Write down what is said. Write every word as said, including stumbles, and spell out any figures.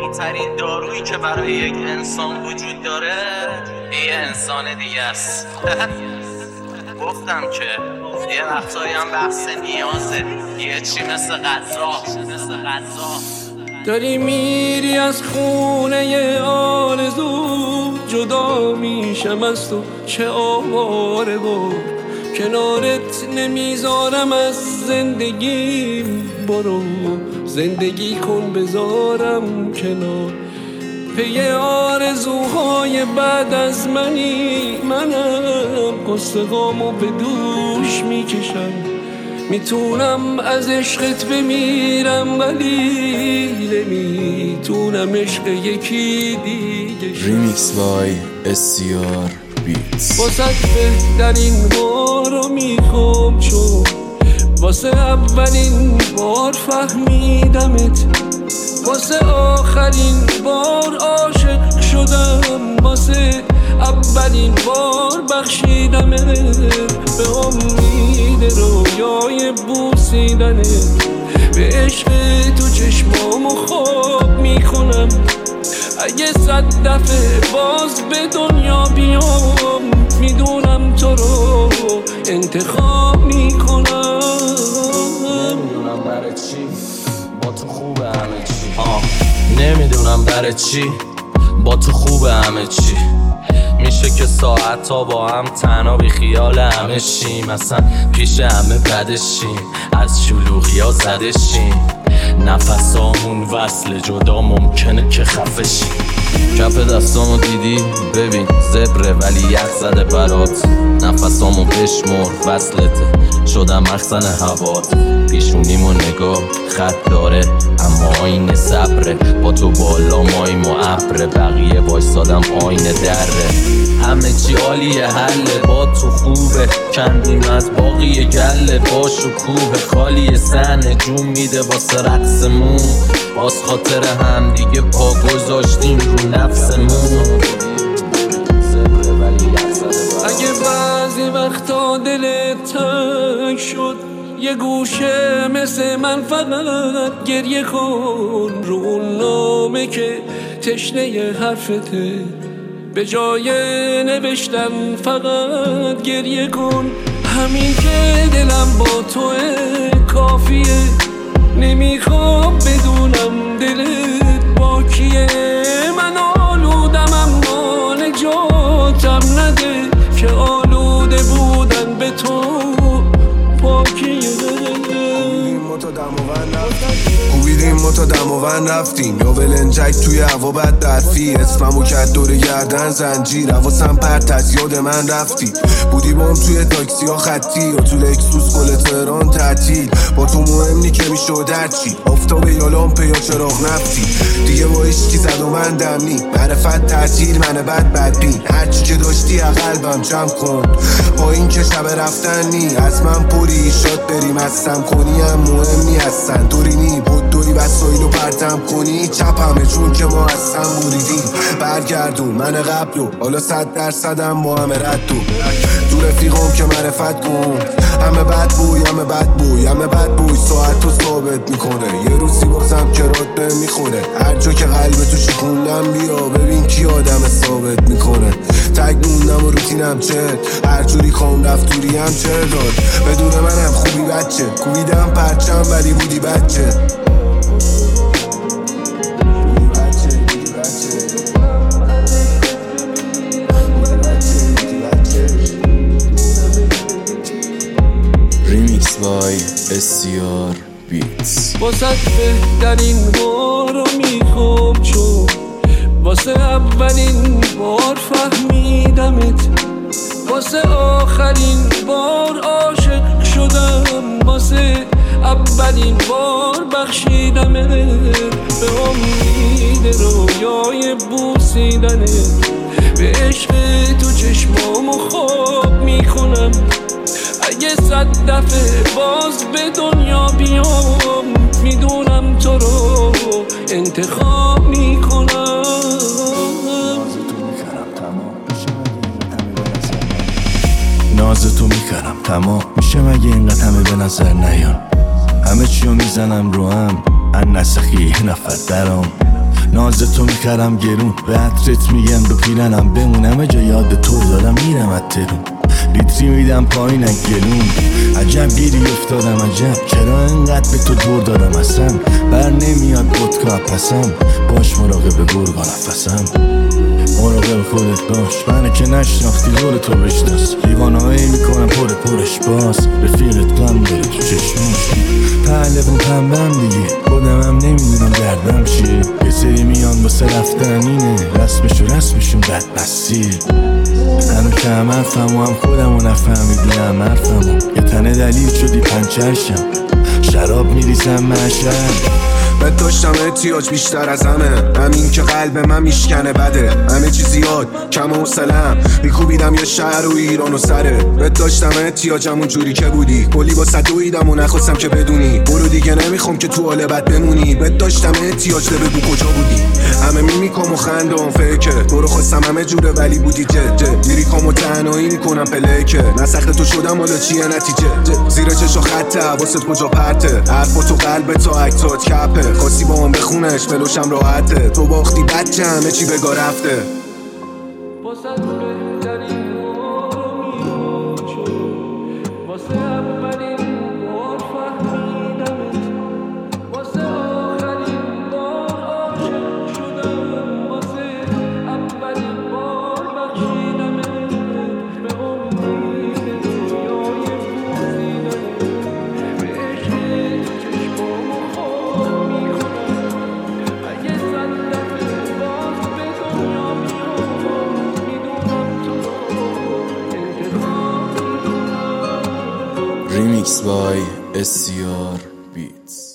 قوی ترین دارویی که برای یک انسان وجود داره یه انسان دیگه است. گفتم که یه وقتایی هم بحث نیازه، یه چی مثل غذا مثل غذا داری میری از خونه آرزو، جدا میشم از تو چه آواره بود، کنارت نمیذارم از زندگیم، برو زندگی کن بذارم کنار. پی آرزوهای بعد از منی، منم قصه‌هامو به دوش میکشم، میتونم از عشقت بمیرم ولی نمیتونم عشق یکی دیگه. ریمیکس بای استیار بیتس. واسه بهترین بارو میخوام چون واسه اولین بار فهمیدمت، واسه آخرین بار عاشق شدم، واسه اولین بار بخشیدمت، به امید رویای بوسیدنت، به عشق تو چشمامو خواب میکنم. اگه صد دفعه باز به دنیا بیام، میدونم تو رو انتخاب میکنم. نمیدونم برای چی با تو خوبه همه چی، آه نمیدونم برای چی با تو خوبه همه چی. میشه که ساعت ها با هم تنها بی خیال همه شیم، اصلا پیش همه بدشیم، از شلوغی ها زدشیم، نفسامون وصل جدا ممکنه که خفه شیم. کف دستامو دیدی ببین زبره ولی یخ زده برات، نفسامو بشمر وصلته شدم مخزن هوات، پیشونیمو نگاه خط داره اما آینه صبره، با تو بالا ماییم و ابره، بقیه وایسادم آینه دره، همه چی عالیه حله با تو خوبه، کندیم از باقی گله با شکوه، خالی سنه جون میده واسه رقصمون، باز خاطر هم دیگه پا گذاشتیم رو نفسمون. اگه بعضی وقتا دلت تنگ شد، یه گوشه مثل من فقط گریه کن، رو اون نامه که تشنه حرفته، به جای نوشتن فقط گریه کن. همین که دلم با توه کافیه، نمیخوام بدونم دلت با کیه، من آلودم اما نجاتم نده، که آلوده بودن به تو پاکیه. کوبیدیم ما تا دماوند رفتیم، یا ولنجک توی هوا بد درفی، اسممو کرد دور گردن زنجیر، حواسم پرت از یاد من رفتی، بودی بام توی تاکسی ها خطی، یا تو لکسوس گل تهران تعطیل، با تو مهم نی که میشد هرچی، آفتاب یا لامپه یا چراغ نفتی، دیگه با عشقی زد و من دمی، معرفت تعطیل من بد بدبین، هرچی که داشتی قلبم جمع کن، با این که شب رفتن نی، از من پوری شاد بریم از سم کنی هم مهم نی هستن، دوری نی بود دوری وسایلو پرتم کنی، چپ همه چون که ما از سم بوریدیم، برگردون من قبلو حالا صد درصدم با همه ردو، تو رفیقام که معرفت کن، همه بد بوی همه بد بوی همه بد بوی، ساعت تو ثابت میکنه، یه روزی بازم که راد به میخوره، هر جا که قلب تو شکوندم بیا ببین کی آدم ثابت میکنه، تگ موندم و روتینم چه هر جوری خوام رفت دوری هم چه داد، بدون منم خوبی بچه، کوبیدم پرچم ولی بودی بچه. ریمیکس بای استیار بیتس. واسه بهترین بارو میخوام چون واسه اولین بار فهمیدمت، واسه آخرین بار عاشق شدم، واسه اولین بار بخشیدمت، به امید رویای بوسیدنت، به عشق تو چشمامو خواب میکنم. اگه صد دفعه باز به دنیا بیام، میدونم تو رو انتخاب میکنم. نازتو میکرم تمام، میشه مگه اینقدر همه به نظر نیان، همه چیو میزنم رو هم ان نسخی نفر درام، ناز تو میخرم گرون به عطرت میگم دو پیرنم بمونم جا یاد تو دارم میرم اترون لیتری میدم پایین گلون عجب گیری افتادم عجب چرا انقدر به تو دور دارم اصلا بر نمیاد ودکا پسم باش مراقب گرگا نفسم مراقب خودت باش منو که نشناختی دور تو بشناس دیوانه هایی میکنم پر پرش باز رفیقت غم داره تو چشماش پهلوون پنبم دیگه خودم هم نمیدونم دردم چیه یه سری میان واسه رفتن اینه رسمش و رسمشون بدبستی هنو که هم حرفم و هم خودم و نفهمیدونم حرفم یه تنه دلیل شدی پنچرشم شراب میریزم محشر بهت داشتم احتیاج بیشتر از همه همین که قلب من میشکنه بده همه چی زیاد کم حوصله‌ام میکوبیدم یه شهر و ایران و سره بهت داشتم احتیاجم اون جوری که بودی کلی واسه دویدم و نخواستم که بدونی برو دیگه نمیخوام که تو حال بد بمونی بهت داشتم احتیاج ده بگو کجا بودی همه میمیکم و خندم فکر تو رو خواستم همه جوره ولی بودی جد جد میریکم و تنهایی میکنم پلکه نسخت تو شدم حالا چیه نتیجه زیر چشا خطه حواست کجا پرته حرفا تو قلب تا اکتات کپه خواستی با هم بخونش فلوشم راحته تو باختی بچه همه چی بگا رفته واسه بهترین بار میخوام واسه اولین بار فهمیدمت واسه آخرین بار عاشق شدم واسه اولین بار بخشیدمت به امید دنیای پوزیدمت به عشق تو چشمامو خواب میکنم اگه صد دفعه باز به دنیا میام میدونم تو انتخاب میدونم Remix by S C R Beats.